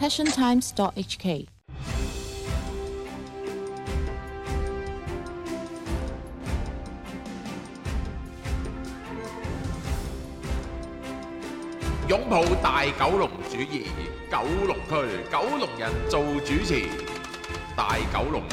passiontimes.hk。 擁抱大九龍主義，九龍區九龍人做主持，大九龍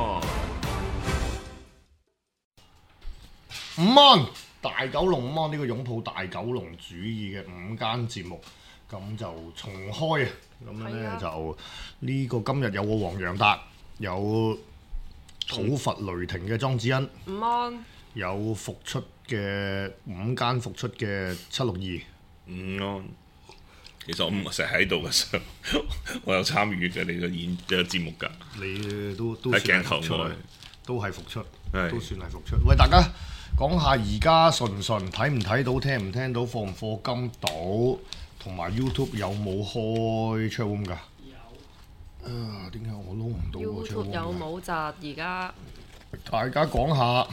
午安，大九龍午安呢個擁抱大九龍主義嘅午間節目，咁就重開啊！咁樣咧就呢個今日有個黃洋達，有土佛雷霆嘅莊子欣， 午安， 有復出嘅午間復出嘅762。 其實我唔成日喺度嘅時候，我有參與嘅你嘅節目㗎。 你都喺算係鏡頭復出外， 都係復出， 係都算係復出。喂，大家講下而家順唔順，睇唔睇到，聽唔聽到，課唔課金到，同埋 YouTube 有冇開 chat room 㗎？有。點解我撈唔到個 chat room 㗎？ YouTube 有冇窒而家？ 大家講下，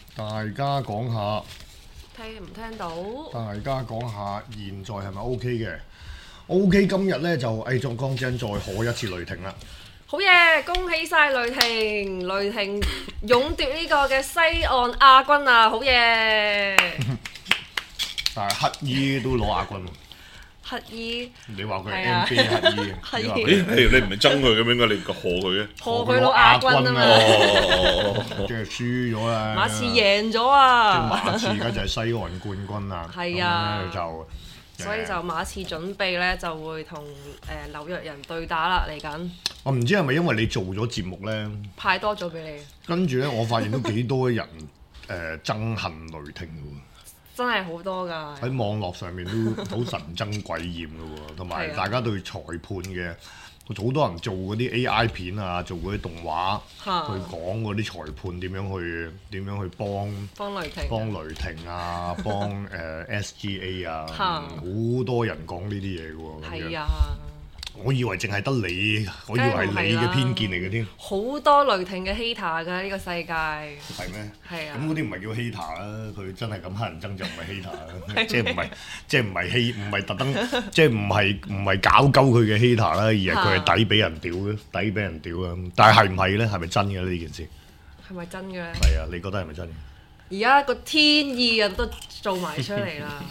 聽唔聽到？ 大家講下，現在係咪 OK 嘅？OK， 今日咧就壯江真再賀一次雷霆啦！ 好嘢！恭喜晒雷霆，雷霆勇奪呢個嘅西岸亞軍啊！好嘢！ 但係乞衣都攞亞軍喎， 乞衣， 你話佢係係啊 NBA 乞衣， 係你話佢你唔係憎佢嘅咩？點解你賀佢嘅？ 賀佢攞亞軍啊嘛！ 即係輸咗啦。 馬刺贏咗啊！ 馬刺而家就係西岸冠軍啦。 係啊咁咧所以就馬刺準備咧就會同紐約人對打啦，嚟緊我唔知係咪因為你做咗節目咧， 派多咗俾你， 跟住咧我發現都幾多人憎恨雷霆嘅喎。 真係好多㗎。 喺網絡上面都好神憎鬼厭嘅喎，同埋係啊大家對裁判嘅好多人做嗰啲 AI 片啊，做嗰啲動畫嚇去講嗰啲裁判點樣去幫雷霆， 幫雷霆啊，幫SGA 啊， 嚇好多人講呢啲嘢嘅喎。咁樣係啊， 我以為淨係得你，我以為係你嘅偏見嚟嘅添， 好多雷霆嘅 hater 㗎呢個世界， 係咩？ 係啊咁嗰啲唔係叫 hater 啦，佢真係咁乞人憎就唔係 hater 啦，即係唔係特登，即係唔係搞鳩佢嘅 hater 啦，而係佢係抵俾人屌嘅，抵俾人屌啊！但係唔係咧？係咪真嘅呢件事？ 係咪真嘅咧？ 係啊，你覺得係咪真嘅？ 而家個天意啊都做埋出嚟啦，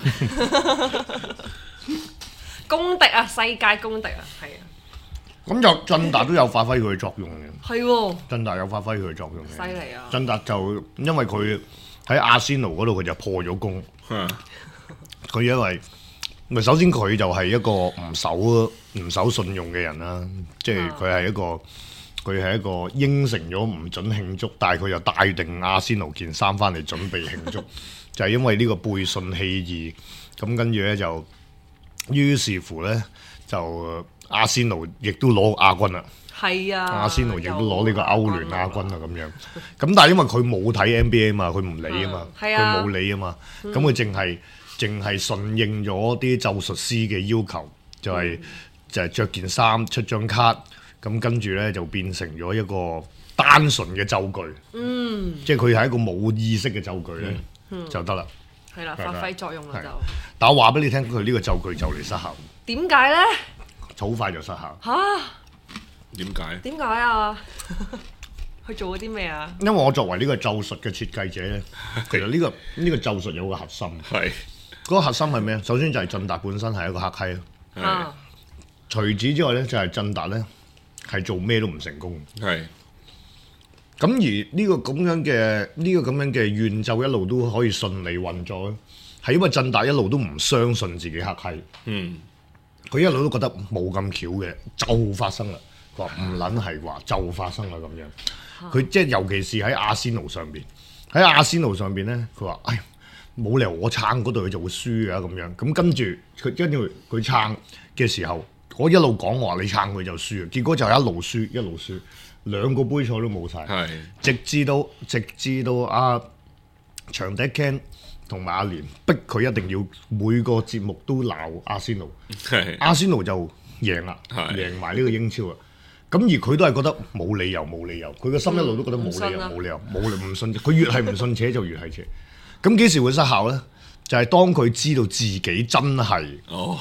公敵啊，世界公敵啊，係啊， 咁就振達都有發揮佢嘅作用嘅， 係喎， 振達有發揮佢嘅作用嘅。 犀利啊！ 振達就因為佢喺阿仙奴嗰度佢就破咗功，佢因為咪首先佢就係一個唔守信用嘅人啦，即係佢係一個應承咗唔準慶祝，但係佢又帶定阿仙奴件衫翻嚟準備慶祝，就係因為呢個背信棄義，咁跟住咧就於是乎咧就阿仙奴亦都攞亞軍啦。 係啊， 阿仙奴亦都攞呢個歐聯亞軍啊咁樣，咁但係因為佢冇睇 NBA 嘛，佢唔理啊嘛，佢係啊冇理啊嘛，咁佢淨係順應咗啲咒術師嘅要求，就係着件衫出張卡，咁跟住咧就變成咗一個單純嘅咒具，即係佢係一個冇意識嘅咒具咧就得啦。 係啦，發揮作用啦係就。 但我話俾你聽，佢呢個咒具就嚟失效， 點解咧？ 好快就失效。 嚇？ 點解？ 點解啊？佢做咗啲咩啊？ 因為我作為呢個咒術嘅設計者咧，其實呢個咒術有個核心。 係嗰個核心係咩？首先就係振達本身係一個黑閪， 啊， 除此之外咧就係振達咧係做咩都唔成功。 係咁而呢個咁樣嘅願咒一路都可以順利運作咧，係因為振達一路都唔相信自己黑閪，佢一路都覺得冇咁巧嘅就發生啦。佢話唔撚係話就發生啦咁樣。佢即係尤其是喺阿仙奴上邊，咧，佢話：唉，冇理由我撐嗰隊佢就會輸㗎咁樣。咁跟住佢撐嘅時候，我一路講話你撐佢就輸啊，結果就一路輸，兩個杯賽都冇晒。 係直至到阿長笛 Ken 同埋阿聯逼佢一定要每個節目都鬧阿仙奴， 係阿仙奴就贏啦， 係贏埋呢個英超啊！咁而佢都係覺得冇理由，佢個心一路都覺得冇理由，唔信，佢越係唔信邪就越係邪。咁幾時會失效咧？就係當佢知道自己真係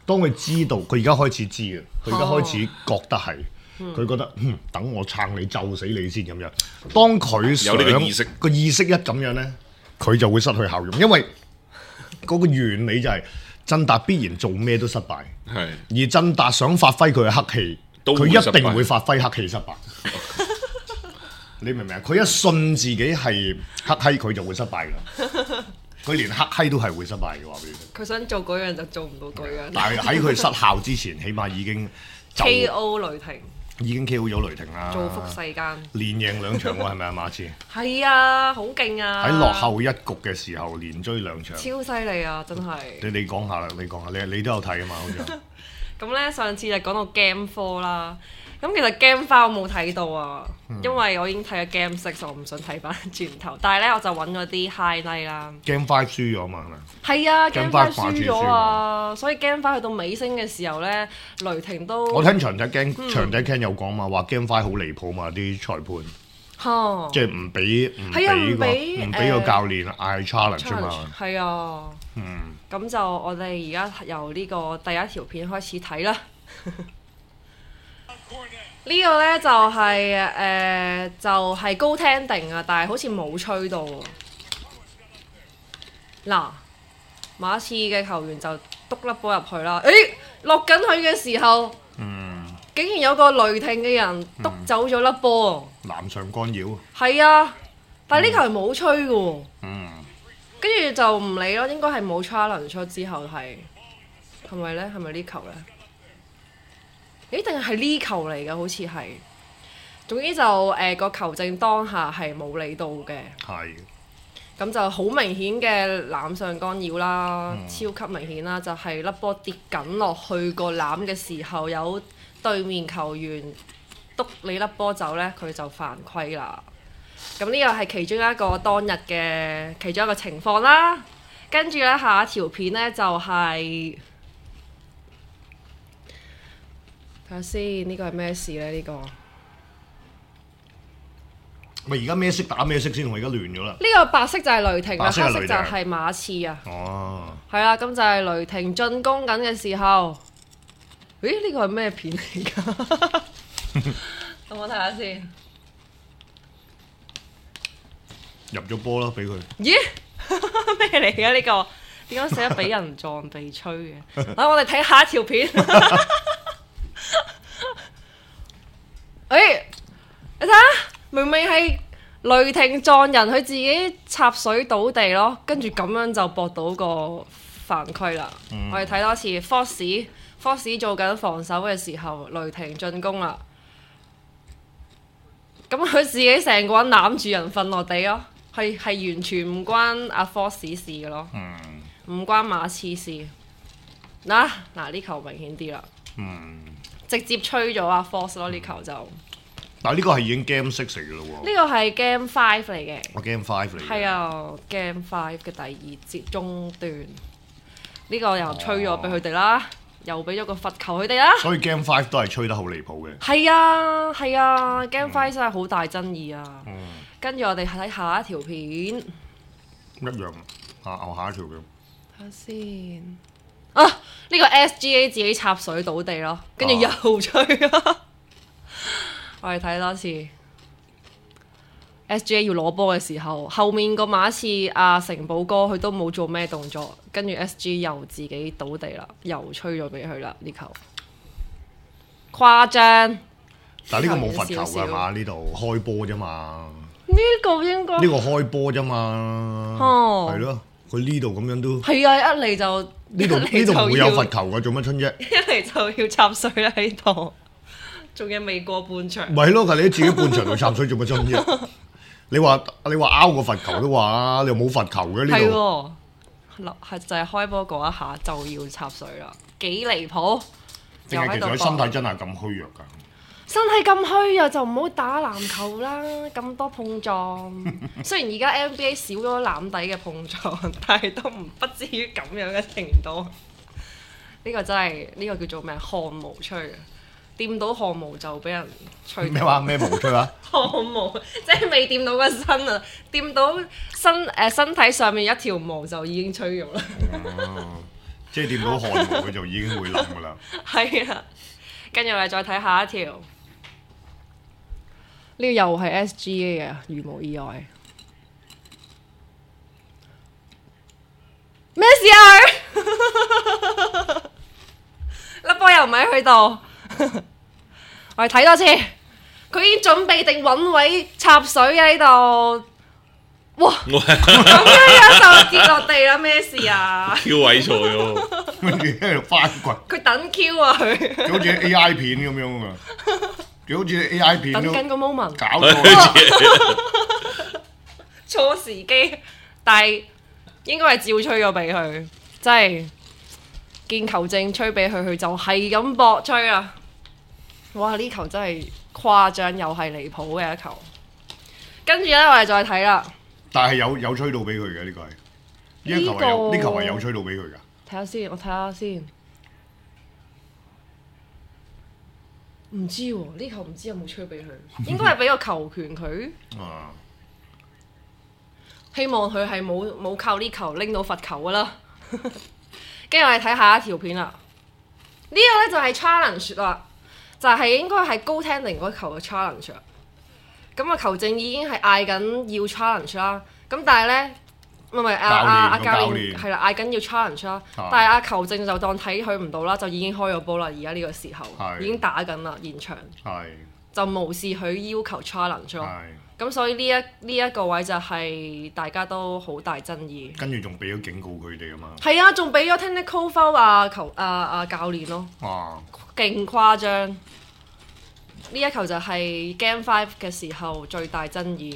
當佢知道，佢而家開始知啊，佢而家開始覺得係，佢覺得等我撐你就死你先咁樣。當佢有呢個意識， 個意識一咁樣咧，佢就會失去效用，因為嗰個原理就係振達必然做咩都失敗， 係而振達想發揮佢嘅黑氣，佢一定會發揮黑氣失敗。你明唔明啊？佢一信自己係黑閪，佢就會失敗㗎。佢連黑閪都係會失敗嘅話俾你聽。 佢想做嗰樣就做唔到嗰樣。 但係喺佢失效之前，起碼已經 KO 雷霆， 已經 KO 咗雷霆啦， 造福世間， 連贏2場喎，係咪啊馬刺？ 係啊，好勁啊！ 喺落後一局嘅時候連追2場， 超犀利啊！真係。 你講下啦，你講下，你都有睇啊嘛，好似。 咁咧上次就講到 Game 4啦，咁其實 Game 5我冇睇到啊，因為我已經睇咗 Game 6，我唔想睇翻轉頭。但係咧我就揾咗啲 highlight 啦。 Game 5輸咗嘛係咪？ 係啊 ，Game 5輸咗啊，所以 Game 5去到尾聲嘅時候咧，雷霆都我聽場仔 Ken 有講嘛，話 Game 5好離譜嘛，啲裁判，即係唔俾個教練嗌 challenge 嘛。 係啊，咁就我哋而家由呢個第一條片開始睇啦。呢個呢就係高聽定啊，但係好似冇吹到喎。嗱，馬刺嘅球員就篤粒波入去啦。落緊佢嘅時候，竟然有個雷霆嘅人篤走咗粒波。 男上干擾。係啊，但係呢球係冇吹嘅喎。跟住就唔理咯，應該係冇 challenge 出之後係咪呢？係咪呢球呢？定係呢球嚟嘅？好似係。總之就個球證當下係冇理到嘅。係。咁就好明顯嘅籃上干擾啦，超級明顯啦，就係粒波跌緊落去個籃嘅時候，有對面球員篤你粒波走呢，佢就犯規啦。咁呢個係其中一個當日嘅其中一個情況啦。跟住呢，下一條片呢，就係睇下先，呢個係咩事呢？呢個咪而家咩色打咩色先？我而家亂咗啦。 呢個白色就係雷霆啦，黑色就係馬刺啊。哦。係啦，咁就係雷霆進攻緊嘅時候。咦？呢個係咩片嚟㗎？等我睇下先。 入咗波啦，俾佢。 咦？咩嚟嘅呢個？點解寫得俾人撞被吹嘅？等我哋睇下一條片。你睇下，明明係雷霆撞人，佢自己插水倒地咯，跟住咁樣就搏到個犯規啦。我哋睇多次 Fox 做緊防守嘅時候，雷霆進攻啦。咁佢自己成個人攬住人瞓落地咯，係完全唔關阿 Fox 事嘅咯，唔關馬刺事。嗱呢球明顯啲啦，直接吹咗阿 Fox 咯，呢球就。 但係呢個係已經 Game 6嚟嘅咯喎。 呢個係 Game 5嚟嘅。 Game 5嚟嘅。 係啊，Game 5嘅第2節中段，呢個又吹咗俾佢哋啦，又俾咗個罰球佢哋啦。所以 Game 5都係吹得好離譜嘅。 係啊，Game 5真係好大爭議啊。跟住我哋睇下一條片。一樣啊，下一條片。 睇下先。呢個 SGA 自己插水倒地咯，跟住又吹啊！我哋睇多次 SGA 要攞波嘅時候，後面個馬刺阿城堡哥佢都冇做咩動作，跟住 SGA 又自己倒地啦，又吹咗俾佢啦呢球，誇張。 但係呢個冇罰球㗎嘛？呢度開波啫嘛。 呢個應該呢個開波啫嘛。係咯，佢呢度咁樣都係啊！一嚟就呢度唔會有罰球㗎，做乜春啫？ 一嚟就要插水啦喺度。仲有未過半場， 唔係咯？你自己半場度插水做乜針啫？你話拗個罰球都話啦，你又冇罰球嘅呢度。 係就係開波嗰一下就要插水啦，幾離譜！ 定係其實佢身體真係咁虛弱㗎？ 身體咁虛弱就唔好打籃球啦，咁多碰撞。雖然而家 NBA 少咗籃底嘅碰撞，但係都不至於咁樣嘅程度。呢個真係呢個叫做咩？汗毛吹啊！掂到汗毛就俾人吹。 咩話？咩毛吹啊？ 汗毛即係未掂到個身啊，掂到身體上面一條毛就已經吹咗啦。 即係掂到汗毛佢就已經會冧㗎啦。 係啊，跟住我哋再睇下一條，呢個又係 SGA 嘅，如無意外。咩事啊佢？粒波又唔喺佢度，我哋睇多次，佢已經準備定揾位插水喺呢度。哇！咁樣就跌落地啦，咩事啊 Q 位錯咗， 跟住喺度翻滾， 佢等 Q 啊佢， 佢好似 AI 片咁樣啊！佢好似 AI 片等都緊個 moment， 搞錯。 錯時機，但係應該係照吹咗俾佢，真係見球證吹俾佢，佢就係咁搏吹啊！哇！呢球真係誇張，又係離譜嘅一球。跟住咧，我哋再睇啦。 但係有吹到俾佢嘅呢個係，呢一球係有呢球係有吹到俾佢㗎。 睇下先，我睇下先。唔知喎，呢球唔知有冇吹俾佢，應該係俾個球權佢。 啊！ 希望佢係冇靠呢球拎到罰球㗎啦。跟住我哋睇下一條片啦。呢個咧就係 challenge 啦，就係應該係高 tending 嗰球嘅 challenge。咁啊，球證已經係嗌緊要 challenge 啦。咁但係咧，唔係阿教練係啦，嗌緊要 challenge 啦。但係阿球證就當睇佢唔到啦，就已經開咗波啦。而家呢個時候已經打緊啦，現場就無視佢要求 challenge 咯。咁所以呢一個位就係大家都好大爭議。跟住仲俾咗警告佢哋啊嘛。 係啊，仲俾咗 technical foul 教練咯。哇！勁誇張。呢一球就係 Game 5嘅時候最大爭議。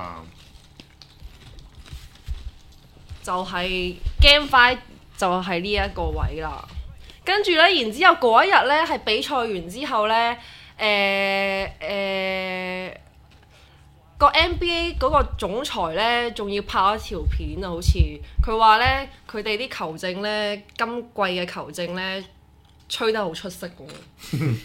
就係 Game 5就係呢一個位啦。跟住呢，然之後嗰一日呢，係比賽完之後呢，個 NBA 嗰個總裁呢，仲要拍一條片啊，好似佢話呢，佢哋啲球證呢，今季嘅球證呢，吹得好出色喎。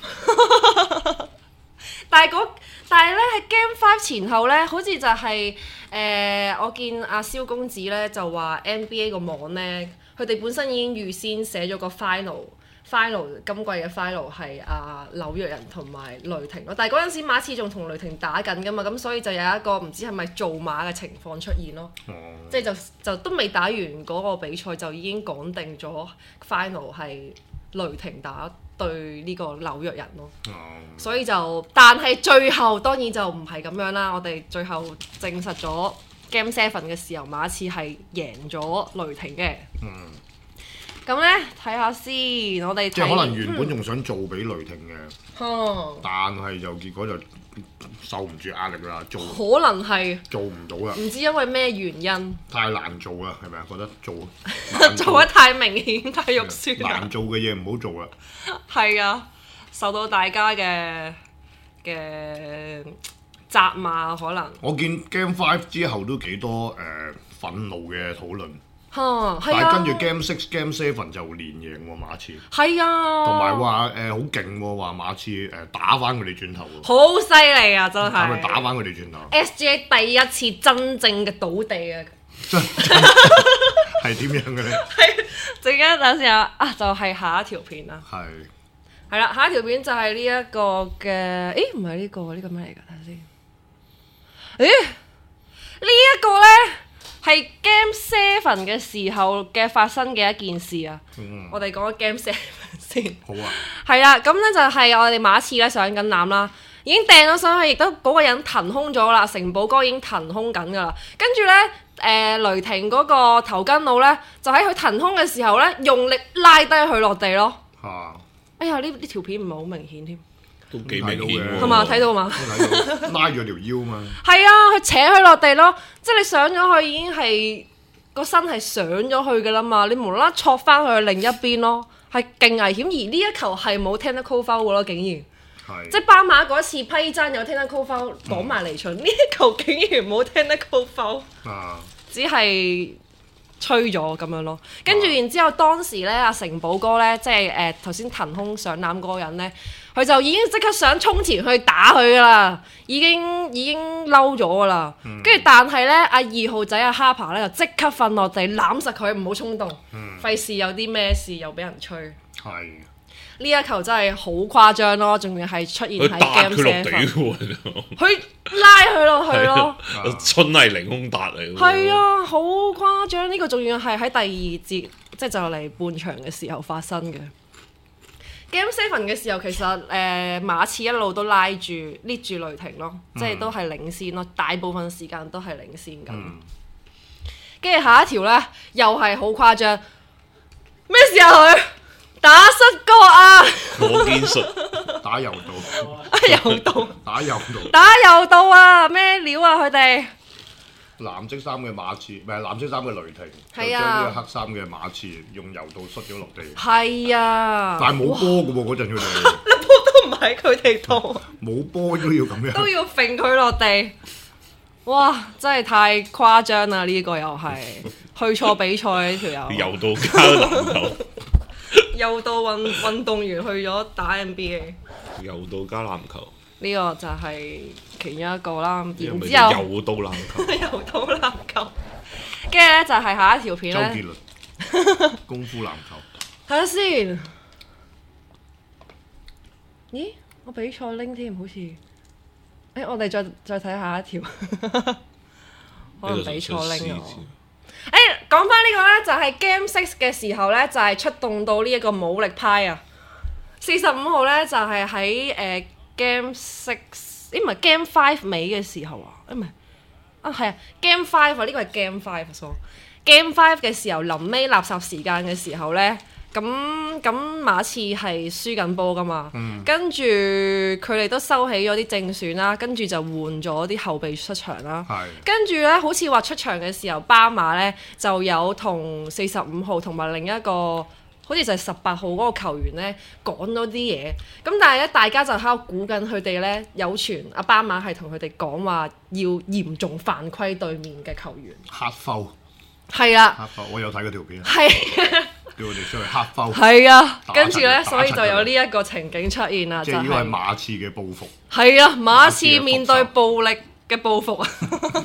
但係咧喺 Game 5前後咧，好似就係我見阿蕭公子咧就話 NBA 個網咧，佢哋本身已經預先寫咗個 final 今季嘅 final 係紐約人同埋雷霆咯。但係嗰陣時馬刺仲同雷霆打緊噶嘛，咁所以就有一個唔知係咪造馬嘅情況出現咯。即係就都未打完嗰個比賽就已經講定咗 final 係雷霆打對呢個紐約人咯。所以但係最後當然就唔係咁樣啦。我哋最後證實咗 Game 7嘅時候，馬刺係贏咗雷霆嘅。咁咧睇下先，我哋即係可能原本仲想做俾雷霆嘅，但係就結果就受唔住壓力啦， 可能係做唔到啦。 唔知因為咩原因？ 太難做啦，係咪啊？覺得做得太明顯，太肉酸。 難做嘅嘢唔好做啦。 係啊，受到大家嘅責罵可能。 我見 Game 5之後都幾多憤怒嘅討論。但係跟住 Game 6、Game 7就連贏喎馬刺。係啊，同埋話好勁喎，話馬刺打翻佢哋轉頭喎。好犀利啊！真係。係咪打翻佢哋轉頭 ？SGA 第一次真正嘅倒地啊！係點樣嘅咧？ 陣間等先啊！就係下一條片啦。係啦，下一條片就係呢一個嘅，唔係呢個咩嚟㗎？睇下先。呢一個咧。係 Game 7嘅時候嘅發生嘅一件事啊！我哋講 Game 7先。好啊。係啦，咁咧就係我哋馬刺咧上緊籃啦，已經掟咗上去，亦都嗰個人騰空咗啦，城堡哥已經騰空緊噶啦。跟住咧，雷霆嗰個頭巾佬咧，就喺佢騰空嘅時候咧，用力拉低佢落地咯。哎呀，呢條片唔係好明顯添。 都幾明顯喎， 係嘛？睇到嘛？ 拉咗條腰嘛。係啊，佢扯佢落地咯，即係你上咗去已經係個身係上咗去㗎啦嘛，你無啦啦戳翻去另一邊咯，係勁危險。而呢一球係冇 technical foul 㗎咯，竟然。即係斑馬嗰次批爭有 technical foul 講埋離場，呢一球竟然冇 technical foul，只係吹咗咁樣咯。跟住然之後，當時咧阿成寶哥咧，即係頭先騰空上籃嗰個人咧，佢就已經即刻想衝前去打佢噶啦，已經嬲咗噶啦。跟住但係咧，阿2號仔阿 Harper 咧就即刻瞓落地攬實佢，唔好衝動，費事有啲咩事又俾人吹。 係。 呢一球真係好誇張咯，仲要係出現喺 Game 佢落地 7， 喎， 佢拉佢落去咯， 春係凌空達嚟。 係啊，好誇張！呢個仲要係喺第2節，即係就嚟半場嘅時候發生嘅。Game 7嘅時候，其實馬刺一路都拉住捏住雷霆咯，即係都係領先咯，大部分時間都係領先緊。跟住下一條呢，又係好誇張，咩事啊佢？打失角啊！ 火箭術打柔道， 柔道打柔道， 打柔道啊！咩料啊佢哋？ 藍色衫嘅馬刺，唔係藍色衫嘅雷霆， 係啊就將呢個黑衫嘅馬刺用柔道摔咗落地。 係啊， 但係冇波嘅喎，嗰陣佢哋粒波都唔喺佢哋度， 冇波都要咁樣， 都要揈佢落地。哇！真係太誇張啦！呢個又係去錯比賽呢條友， 柔道加籃球， 又到運動員去咗打 NBA， 柔道加籃球， 呢個就係其中一個啦。然之後柔道籃球， 柔道籃球，跟住咧就係下一條片咧。 周杰倫功夫籃球， 睇下先。咦？我比賽拎添，好似。我哋再睇下一條，可能比賽拎啊。講翻呢個呢，就係 Game 6嘅時候呢，就係出動到呢一個武力派啊。45號呢，就係喺Game 6，唔係 Game 5尾嘅時候啊，唔係啊，係啊 Game 5啊，呢個係 Game 5 sorry Game 5嘅時候，臨尾垃圾時間嘅時候呢。咁馬刺係輸緊波噶嘛，跟住佢哋都收起咗啲正選啦，跟住就換咗啲後備出場啦。跟住呢，好似話出場嘅時候，巴馬呢就有同45號同埋另一個好似就係18號嗰個球員呢講咗啲嘢。咁但係咧，大家就喺度估緊佢哋呢，有傳阿巴馬係同佢哋講話要嚴重犯規對面嘅球員。 黑摟係啊， 黑摟我有睇嗰條片。 係。 叫佢哋出去黑摟， 係啊，跟住呢，所以就有呢一個情景出現啦， 即係呢個係馬刺嘅報復。 係啊，馬刺面對暴力嘅報復啊，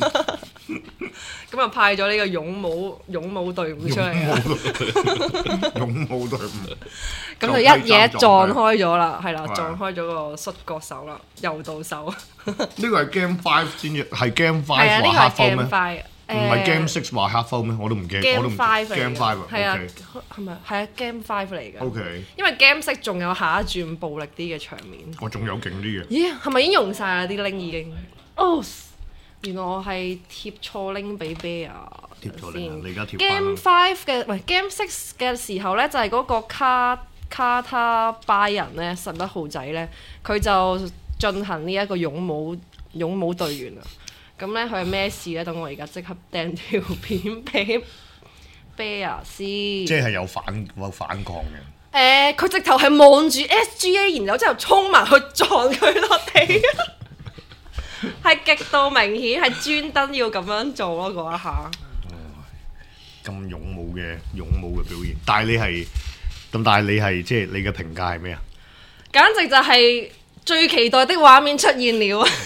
咁啊派咗呢個勇武隊伍出嚟啊， 勇武隊伍， 咁就一嘢撞開咗啦，係啦，撞開咗個摔角手啦，柔道手。 呢個係 Game 5先至，係 Game 5話係啊，呢個係 Game 5 5。 唔係 Game 6話黑摟咩？我都唔記得，我都唔 Game 5啊， 係啊，係咪係啊 Game 5嚟嘅 ？OK， 因為 Game 6仲有下一轉暴力啲嘅場面。 我仲有勁啲嘅。 咦？係咪已經用晒啦啲拎已經？哦，原來我係貼錯拎俾 Bear 貼錯拎，你而家貼 Game 5嘅，唔係 Game 6嘅時候咧，就係嗰個卡塔拜人咧，11號仔咧，佢就進行呢一個勇武隊員啊。咁咧佢係咩事咧？等我而家即刻掟條片俾 Bear 先。即係有反抗嘅。 佢直頭係望住 SGA，然後之後衝埋去撞佢落地，係極度明顯係專登要咁樣做咯嗰一下。 咁勇武嘅表現，但係你係即係你嘅評價係咩啊？ 簡直就係最期待的畫面出現了啊！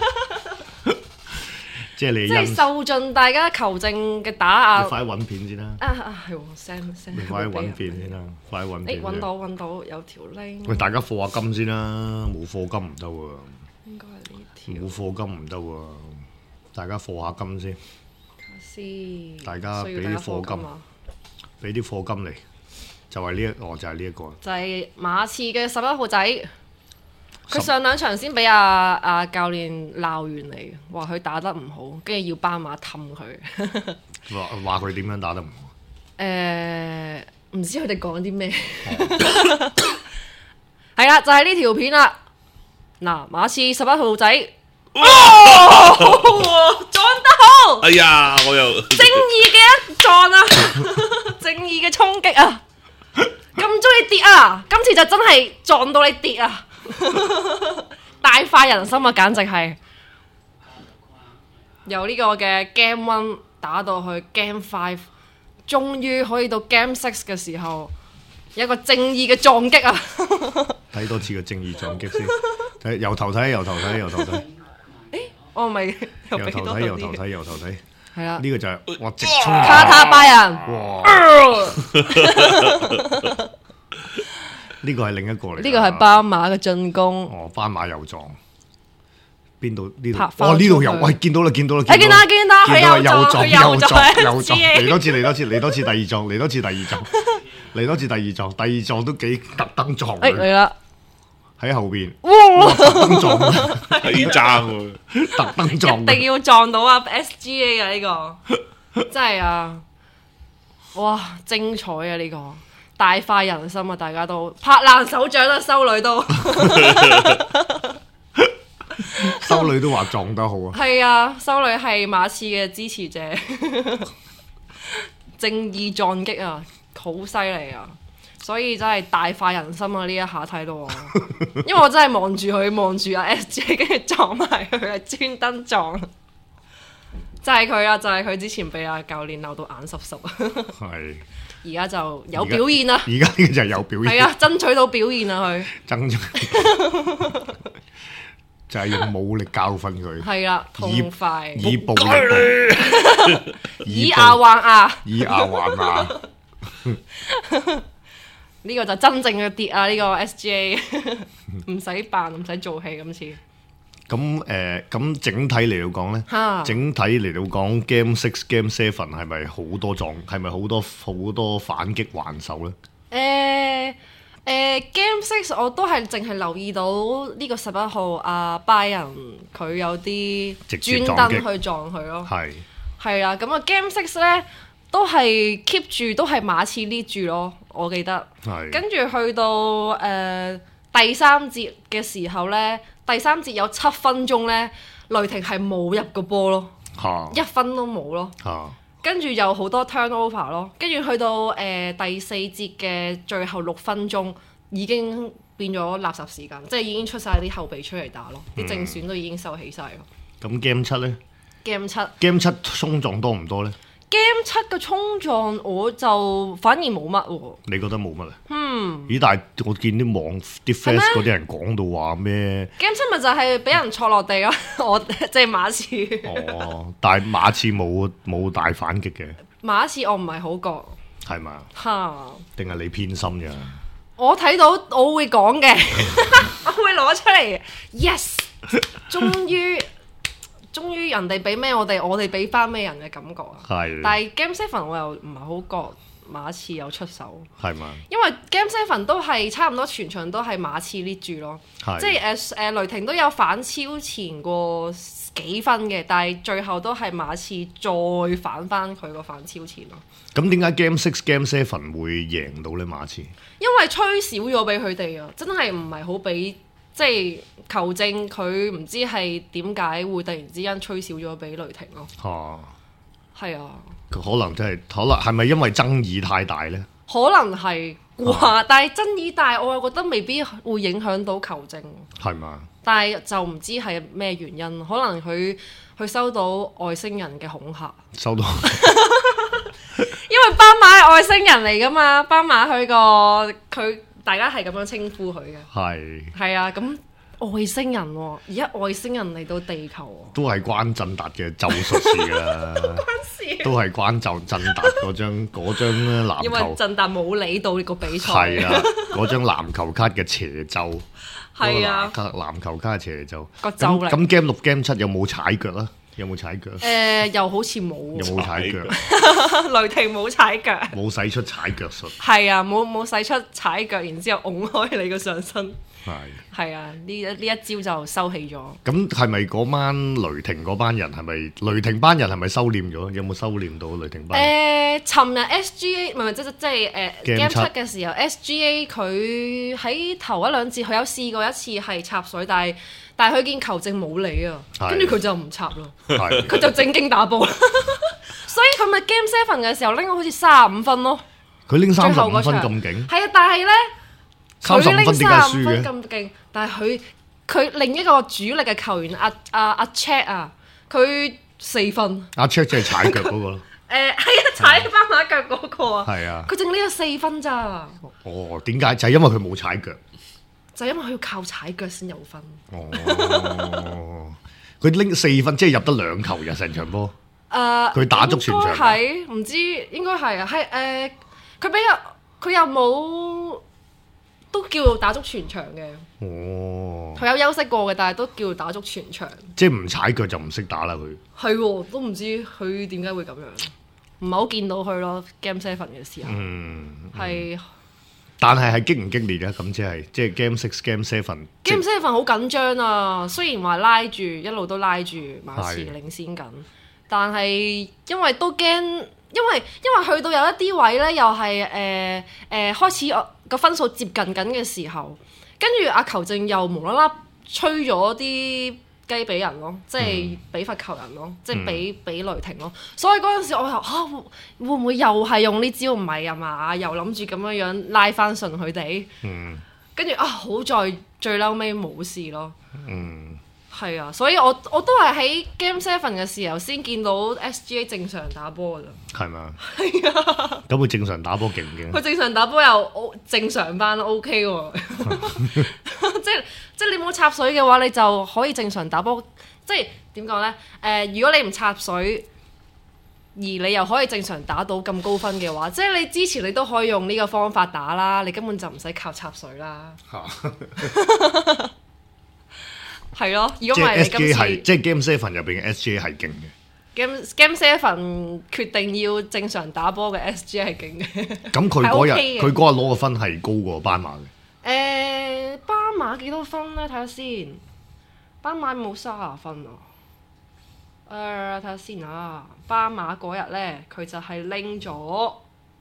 即係受盡大家求證嘅打壓。 你快啲揾片先啦！ 係喎 ，send 你快啲揾片先啦！快啲揾片。 揾到有條 link。 喂，大家課下金先啦，冇課金唔得喎。 應該係呢條。 冇課金唔得喎，大家課下金先。 先。 大家俾啲課金，俾啲課金嚟，就係呢一個。 就係馬刺嘅11號仔。佢上兩場先俾阿教練鬧完嚟，話佢打得唔好，跟住要斑馬氹佢。 話佢點樣打得唔好？ 唔知佢哋講啲咩。係啦，就係呢條片啦。嗱，馬刺11號仔，撞得好！ 哎呀，我又正義嘅一撞啊！正義嘅衝擊啊！咁中意跌啊！今次就真係撞到你跌啊！大快人心啊，簡直係由呢個嘅 Game 1打到去 Game 5， 終於可以到 Game 6嘅時候，有一個正義嘅撞擊啊！ 睇多次個正義撞擊先，睇由頭睇，由頭睇，由頭睇， 我咪又由頭睇， 俾多啲由頭睇，由頭睇。 係啊， 呢個就係哇直衝卡塔拜仁。 哇！呢個係另一個嚟㗎。 呢個係斑馬嘅進攻。 哦，斑馬又撞。邊度呢度？ 拍返哦，呢度又出去喂，見到啦，見到啦， 見到佢又撞，佢又撞， 又撞，嚟多次，嚟多次，嚟多次第二撞，嚟多次第二撞，嚟多次第二撞，第二撞都幾特登撞佢嚟啦！ 喺後邊， 哇！ 特登撞， 係爭喎， 特登撞， 一定要撞到啊 SGA 啊呢個，真係啊！哇，精彩啊呢個，大快人心啊！大家都拍爛手掌啦，修女都修女都話撞得好啊！ 係啊，修女係馬刺嘅支持者，正義撞擊啊，好犀利啊！所以真係大快人心啊！呢一下睇到我，因為我真係望住佢，望住阿 SJ， 跟住撞埋佢，係專登撞，就係佢啊！就係佢之前俾阿教練鬧到眼濕濕啊！ 係， 而家就有表現啦， 而家呢個就係有表現， 係啊，爭取到表現啊佢， 爭取就係用武力教訓佢， 係啦，痛快， 以暴力以牙還牙， 以牙還牙。 呢個就真正嘅跌啊！呢個 SGA 唔使扮，唔使做戲今次。 咁整體嚟到講咧， 嚇整體嚟到講 Game 6、Game 7係咪好多撞？係咪好多反擊還手咧？ Game 6我都係淨係留意到呢個11號阿拜仁佢有啲直接專撞擊登去撞佢咯。 係係啊，咁啊 Game 6咧都係 keep 住都係馬刺 lead 住咯，我記得。 係。 跟住去到第三節嘅時候咧，第三節有7分鐘咧，雷霆係冇入過波咯， 嚇 1分都冇咯。 嚇跟住有好多 turnover 咯，跟住去到第四節嘅最後6分鐘已經變咗垃圾時間，即係已經出晒啲後備出嚟打咯，啲正選都已經收起晒咯。 咁 Game 7咧 Game 7 ？Game 7衝撞多唔多咧？ Game 7嘅衝撞我就反而冇乜喎。 你覺得冇乜啊？咦！但係我見啲網啲 fans 嗰啲人講到話咩？ Game 7咪就係俾人坐落地咯，我即係馬刺。 哦，但係馬刺冇大反擊嘅， 馬刺我唔係好覺係嘛？ 嚇。 定係你偏心咋？ 我睇到我會講嘅，我會攞出嚟。Yes，終於人哋俾咩我哋俾翻咩人嘅感覺啊！ 係。 但係 Game 7我又唔係好覺馬刺有出手， 係嘛？ 因為 Game 7都係差唔多全場都係馬刺 lead 住咯， 係即係雷霆都有反超前過幾分嘅，但係最後都係馬刺再反翻佢個反超前咯。 咁點解 Game 6、Game 7會贏到咧馬刺？ 因為吹少咗俾佢哋啊，真係唔係好俾。即係球證佢唔知係點解會突然之間吹少咗俾雷霆咯。係啊， 可能真係可能係咪因為爭議太大呢？ 可能係啩，但係爭議大，我又覺得未必會影響到球證。 係嘛？ 但係就唔知係咩原因，可能佢收到外星人嘅恐嚇， 收到。 因為斑馬係外星人嚟噶嘛，斑馬佢大家係咁樣稱呼佢嘅。係啊，咁外星人喎，而家外星人嚟到地球喎， 都係關振達嘅咒術事㗎啦。都係關振達嗰張籃球。 因為振達冇理到呢個比賽。 係啊，嗰張籃球卡嘅邪咒。 係啊， 籃球卡嘅邪咒。 個咒嚟。 咁 Game 6、Game 7有冇踩腳啊？有冇踩腳？ 又好似冇。 有冇踩腳？ 雷霆冇踩腳。 冇使出踩腳術。 係啊，冇使出踩腳，然之後拱開你個上身。係啊，呢一招就收起咗。咁係咪嗰班雷霆嗰班人係咪雷霆班人係咪收斂咗？有冇收斂到雷霆班人？ 尋日 SGA 唔係即係Game 7嘅時候 ，SGA 佢喺頭一兩節佢有試過一次係插水，但係佢見球證冇理啊，跟住佢就唔插咯，佢就正經打波。所以佢咪 Game 7嘅時候拎到好似35分咯。 佢拎35分咁勁？ 係啊，但係咧。 佢拎35分咁勁，但係佢另一個主力嘅球員阿 Chet 啊，佢4分。 阿 Chet 即係踩腳嗰個咯。 係啊，踩斑馬腳嗰個啊， 係啊， 佢淨呢個4分咋， 哦，點解？就係因為佢冇踩腳。 就因為佢要靠踩腳先有分。 哦，佢拎4分，即係入得2球嘅成場波。佢打足全場。 係唔知應該係啊，係佢又冇都叫打足全場嘅。 哦， 佢有休息過嘅，但係都叫打足全場。 即係唔踩腳就唔識打啦佢。 係喎，都唔知佢點解會咁樣，唔係好見到佢咯。Game 7嘅時候，係。 但係激唔激烈啊？咁即係 Game 6、Game 7。 Game 7好緊張啊！雖然話拉住一路都拉住馬刺領先緊，但係因為都驚，因為去到有一啲位咧，又係開始個分數接近緊嘅時候，跟住阿球證又無啦啦吹咗啲雞俾人咯，即係俾罰球人咯，即係俾雷霆咯。所以嗰陣時我又會唔會又係用呢招？唔係啊嘛，又諗住咁樣拉翻順佢哋。跟住好在最嬲尾冇事咯。係啊，所以我都係喺 Game 7嘅時候先見到 SGA 正常打波㗎咋。 係嘛？係啊。咁佢正常打波勁唔勁？ 佢正常打波又正常班 OK 喎。即係你冇插水嘅話，你就可以正常打波。即係點講呢？如果你唔插水，而你又可以正常打到咁高分嘅話，即係你之前你都可以用呢個方法打啦，你根本就唔使靠插水啦。係咯，如果唔係你今次即係 Game 7入邊嘅 SGA 係勁嘅。 Game 7決定要正常打波嘅 SGA 係勁嘅。 咁佢嗰日攞嘅分係高過斑馬嘅。 斑馬幾多分咧？睇下先。斑馬冇30分啊。睇下先啊。斑馬嗰日咧，佢就係拎咗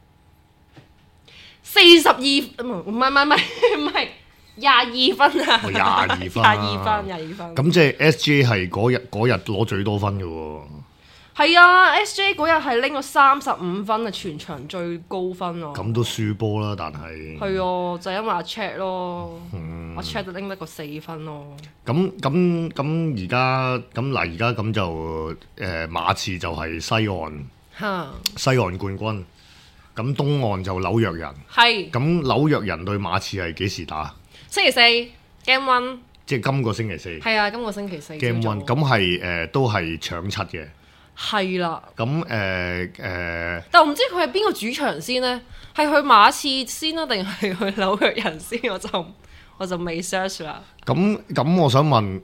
42，唔係22分啊！22分。 咁即係 SGA 係嗰日攞最多分嘅喎。 係啊 ，SGA 嗰日係拎咗35分啊，全場最高分啊！ 咁都輸波啦，但係係啊，就因為阿 Chet 咯，阿 Chet 就拎得個4分咯。 咁而家咁就馬刺就係西岸冠軍，咁東岸就紐約人。係。咁紐約人對馬刺係幾時打？ 星期四 Game 1。 即係今個星期四。 係啊，今個星期四。 Game 1咁係都係搶七嘅。 係啦。 咁但我唔知佢係邊個主場先呢？係去馬刺先啊，定係去紐約人先？我就未 search 啦。 咁我想問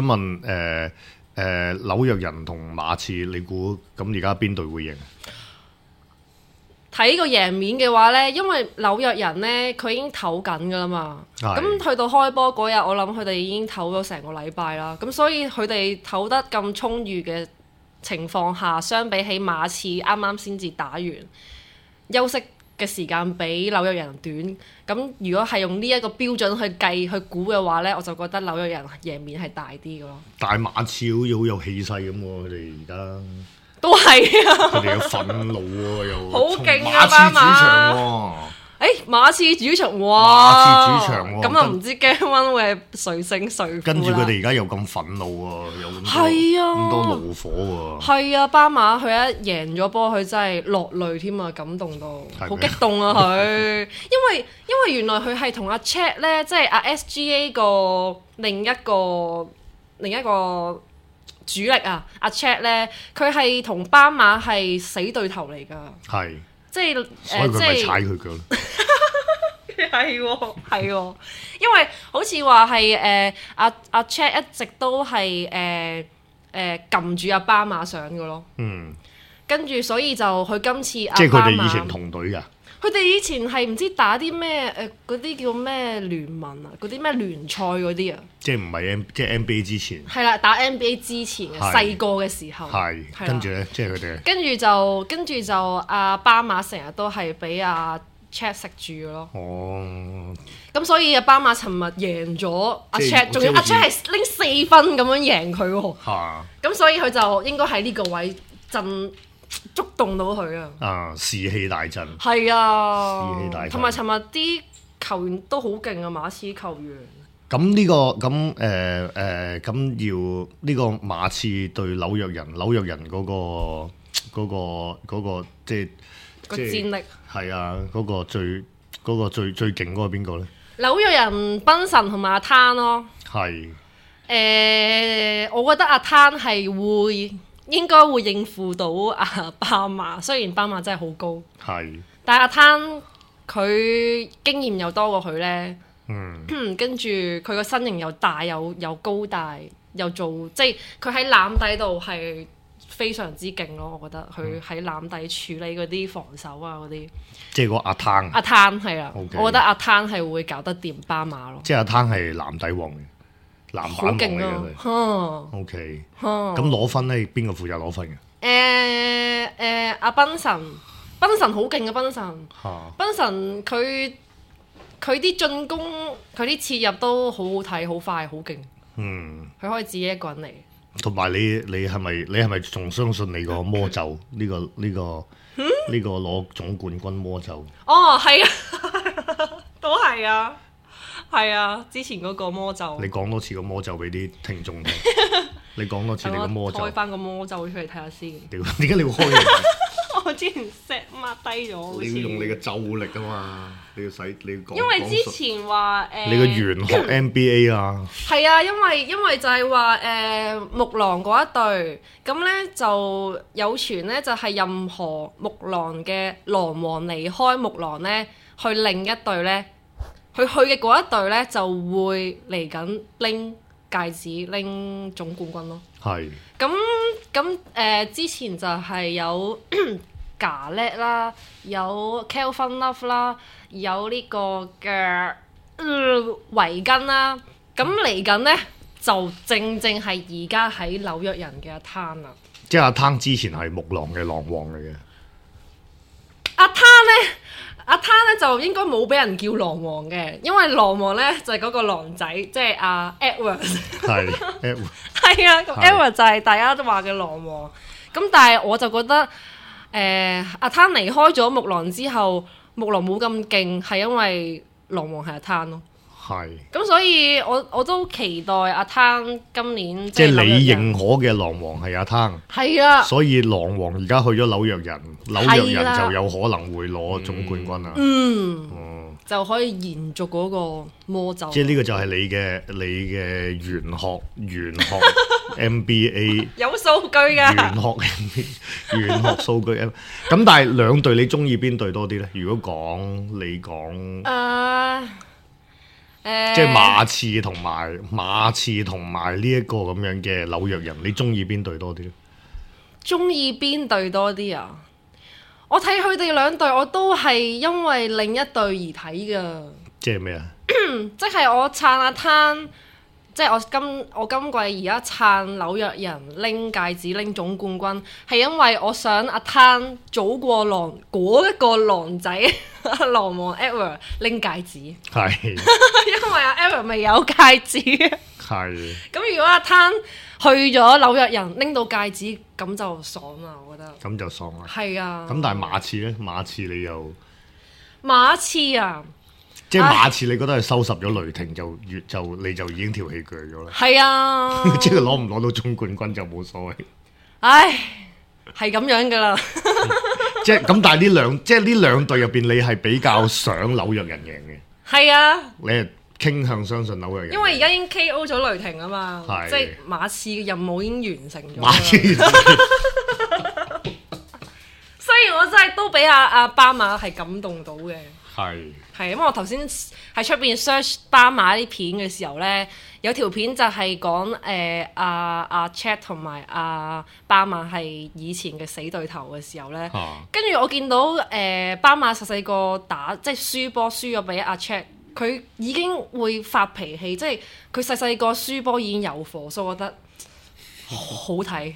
紐約人同馬刺，你估咁而家邊隊會贏？ 睇個贏面嘅話呢，因為紐約人呢，佢已經唞緊噶啦嘛。咁去到開波嗰日，我諗佢哋已經唞咗成個禮拜啦。咁所以佢哋唞得咁充裕嘅情況下，相比起馬刺啱啱先至打完，休息嘅時間比紐約人短。咁如果係用呢一個標準去計去估嘅話呢，我就覺得紐約人贏面係大啲嘅咯。 但係馬刺好似好有氣勢咁喎，佢哋而家。 都係啊！ 佢哋有憤怒喎，又好勁啊！斑馬，馬刺主場哇！ 馬刺主場喎， 咁啊唔知 Game 1會係誰勝誰負啦。 跟住佢哋而家又咁憤怒喎，有咁多怒火喎。係啊，斑馬佢一贏咗波，佢真係落淚添啊，感動到好激動啊佢。因為原來佢係同阿 Chet 咧，即係阿 SGA 個另一個主力啊，阿 Chet 咧，佢係同斑馬係死對頭嚟㗎。係，即係所以佢咪踩佢腳咯。 係喎，因為好似話係阿 Chet 一直都係撳住阿斑馬上㗎咯。跟住所以就佢今次即係佢哋以前同隊㗎。 佢哋以前係唔知打啲咩嗰啲叫咩聯盟啊，嗰啲咩聯賽嗰啲啊， 即係唔係即係 NBA 之前？ 係啦，打 NBA 之前嘅細個嘅時候。係， 跟住咧，即係佢哋。 跟住就阿斑馬成日都係俾阿 Chet 食住嘅咯。哦。咁所以阿斑馬尋日贏咗阿 Chet，仲要阿 Chet 係拎4分咁樣贏佢喎。係。咁所以佢就應該喺呢個位觸動到佢啊！ 士氣大振。 係啊， 士氣大振。同埋尋日啲球員都好勁啊，馬刺球員。 咁呢個咁要呢個馬刺對紐約人嗰個個即係個戰力係啊，嗰個最勁嗰個邊個咧？ 紐約人賓神同埋阿灘咯。 係我覺得阿灘係應該會應付到阿巴馬，雖然巴馬真係好高， 係， 但係阿灘佢經驗又多過佢咧。跟住佢個身形又大又高大，又做即係佢喺籃底度係非常之勁咯。我覺得佢喺籃底處理嗰啲防守啊嗰啲， 即係個阿灘。 阿灘係啊， Okay 我覺得阿灘係會搞得掂巴馬咯。 即係阿灘係籃底王嘅，籃板王嚟嘅佢。O K，咁攞分咧，邊個負責攞分嘅？ 阿賓神好勁嘅賓神，賓神佢啲進攻佢啲切入都好好睇，好快，好勁。佢可以自己一個人嚟。 同埋你係咪仲相信你個魔咒呢個攞總冠軍魔咒？ 哦，係啊，都係啊，係啊，之前嗰個魔咒。 你講多次個魔咒俾啲聽眾聽。你講多次你個魔咒。 開翻個魔咒出嚟睇下先。 點解你會開嘅？ 我之前 set mark 低咗， 你要用你嘅咒力啊嘛！你要講。 因為之前話你個玄學 NBA 啊。 係啊，因為就係話木狼嗰一隊，咁咧就有傳咧就係任何木狼嘅狼王離開木狼咧，去另一隊咧，佢去嘅嗰一隊咧就會嚟緊拎戒指、拎總冠軍咯。係。咁之前就係有Garnett 啦，有 Kevin Love 啦，有呢個嘅維根啦。咁嚟緊呢，就正係而家喺紐約人嘅阿灘啦。 即係阿灘之前係木狼嘅狼王嚟嘅。 阿灘呢就應該冇俾人叫狼王嘅，因為狼王呢就係嗰個狼仔，即係阿 Edwards。係 Edwards。係啊，咁 Edwards 就係大家都話嘅狼王。咁但係我就覺得，阿灘離開咗木狼之後，木狼冇咁勁，係因為狼王係阿灘咯。係。咁所以我都期待阿灘今年即係你認可嘅狼王係阿灘。係啊。所以狼王而家去咗紐約人，紐約人就有可能會攞總冠軍啦。就可以延續嗰個魔咒。即係呢個就係你嘅玄學 NBA 有數據㗎。 玄學數據咁，但係兩隊你中意邊隊多啲咧？如果你講即係馬刺同埋呢一個咁樣嘅紐約人，你中意邊隊多啲咧？ 中意邊隊多啲啊？我睇佢哋兩隊，我都係因為另一隊而睇噶。 即係咩啊？ 即係我撐阿灘，即係我今季而家撐紐約人拎戒指拎總冠軍，係因為我想阿灘早過嗰一個狼仔狼王 Edward 拎戒指。係。因為阿 Edward 未有戒指。係。咁如果阿灘去咗紐約人拎到戒指，咁就爽啦！我覺得咁就爽啦。 係啊。咁但係馬刺咧，馬刺你又馬刺啊？ 即係馬刺，你覺得係收拾咗雷霆你就已經條氣鋸咗啦？ 係啊。 即係攞唔攞到總冠軍就冇所謂。 唉，係咁樣噶啦。 即係咁，但係呢兩隊入邊，你係比較想紐約人贏嘅。係啊。你係傾向相信紐約人， 因為而家已經 KO 咗雷霆啊嘛，即係馬刺嘅任務已經完成咗。 馬刺雖然我真係都俾阿巴馬係感動到嘅，係因為我頭先喺出邊 search 巴馬啲片嘅時候咧，有條片就係講阿 Chet 同埋阿巴馬係以前嘅死對頭嘅時候咧，跟住我見到巴馬細個打即係輸波輸咗俾阿 Chet。佢已經會發脾氣，即係佢細個輸波已經有火，所以我覺得好睇。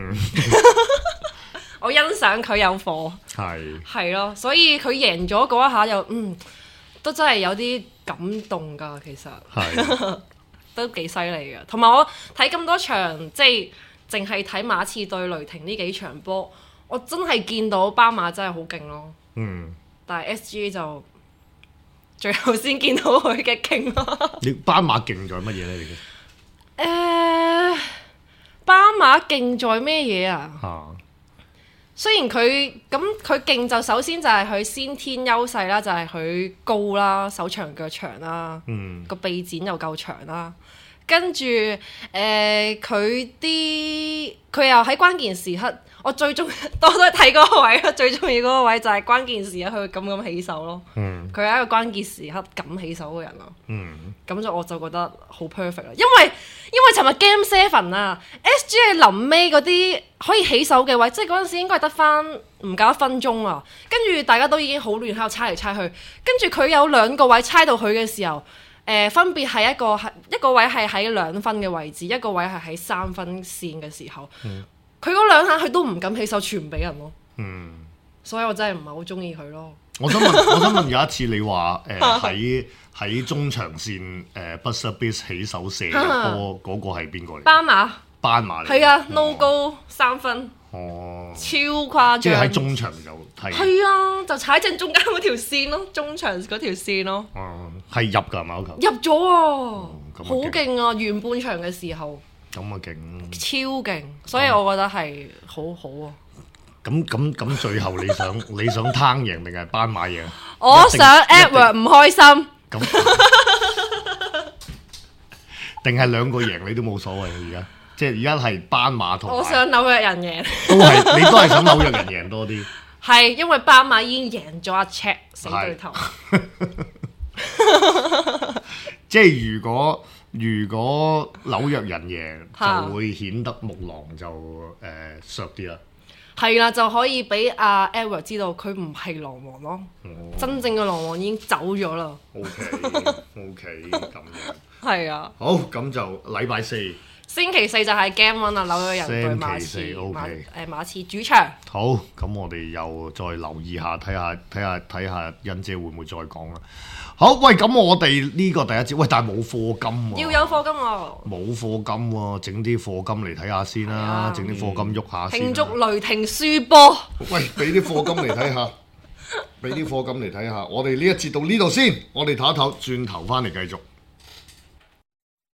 我欣賞佢有火。係咯，所以佢贏咗嗰一下又都真係有啲感動㗎，其實都幾犀利㗎。同埋我睇咁多場，即係淨係睇馬刺對雷霆呢幾場波，我真係見到巴馬真係好勁咯。但係 SGA 就最後先見到佢嘅勁咯。你斑馬勁在乜嘢咧？你嘅斑馬勁在咩嘢啊？ 雖然佢勁就首先就係佢先天優勢啦，就係佢高啦，手長腳長啦，個臂展又夠長啦。跟住佢又喺關鍵時刻，我最中多都係睇嗰個位咯。最重要嗰個位就係關鍵時刻佢咁起手咯。佢係一個關鍵時刻咁起手嘅人咯。咁我就覺得好 perfect 啦。因為尋日 Game 7啊 ，SG 係臨尾嗰啲可以起手嘅位，即係嗰陣時應該係得翻唔夠1分鐘啊。跟住大家都已經好亂喺度猜嚟猜去，跟住佢有2個位猜到佢嘅時候。分別係一個位係喺2分嘅位置，一個位係喺3分線嘅時候，佢嗰2下佢都唔敢起手傳俾人咯。所以我真係唔係好中意佢咯。 我想問有一次你話喺中長線buzzer beat 起手射入波嗰個係邊個嚟？斑馬嚟。係啊 ，no go 3分。 哦， 超誇張！ 即係喺中場就係。 係啊，就踩正中間嗰條線咯，中場嗰條線咯。 係入㗎嘛？球入咗啊！好勁啊！完半場嘅時候。 咁啊勁！ 超勁，所以我覺得係好好啊。 咁最後你想攤贏定係斑馬贏？ 我想 Edward 唔開心。 定係2個贏你都冇所謂而家。即係而家係斑馬同我想紐約人贏， 你都係想紐約人贏多啲。 係因為斑馬已經贏咗阿 Check 死對頭。 即係如果紐約人贏，就會顯得木狼就削啲啦。係啦，就可以俾阿 Edward 知道佢唔係狼王咯。真正嘅狼王已經走咗啦。 OK 咁樣。 係啊。 好，咁就禮拜4。 星期4就係 Game 1啊，紐約人對馬刺，馬刺主場。好， 咁我哋又再留意下，睇下欣姐會唔會再講啦。好，喂，咁我哋呢個第一節，喂，但係冇課金喎。 要有課金喎。 冇課金喎，整啲課金嚟睇下先啦，整啲課金喐下先。 慶祝雷霆輸波。 喂，俾啲課金嚟睇下，俾啲課金嚟睇下。我哋呢一節到呢度先，我哋唞一唞，轉頭翻嚟繼續。